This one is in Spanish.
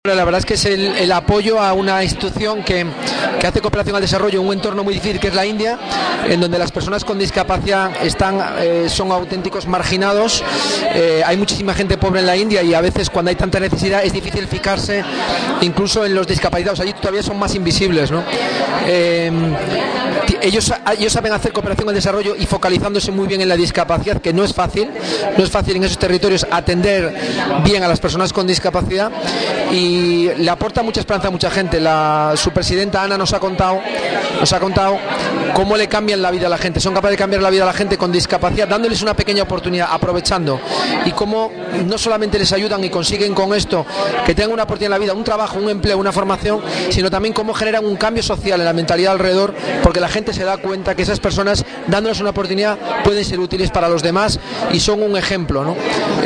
La verdad es que es el apoyo a una institución que hace cooperación al desarrollo en un entorno muy difícil que es la India, en donde las personas con discapacidad son auténticos marginados. Hay muchísima gente pobre en la India y a veces cuando hay tanta necesidad es difícil fijarse incluso en los discapacitados. Allí todavía son más invisibles, ¿no? Ellos saben hacer cooperación al desarrollo y focalizándose muy bien en la discapacidad, que no es fácil en esos territorios atender bien a las personas con discapacidad, y le aporta mucha esperanza a mucha gente. Su presidenta Ana nos ha contado cómo le cambian la vida a la gente. Son capaces de cambiar la vida a la gente con discapacidad dándoles una pequeña oportunidad, aprovechando, y cómo no solamente les ayudan y consiguen con esto que tengan una oportunidad en la vida, un trabajo, un empleo, una formación, sino también cómo generan un cambio social en la mentalidad alrededor, porque la gente se da cuenta que esas personas, dándoles una oportunidad, pueden ser útiles para los demás y son un ejemplo, ¿no?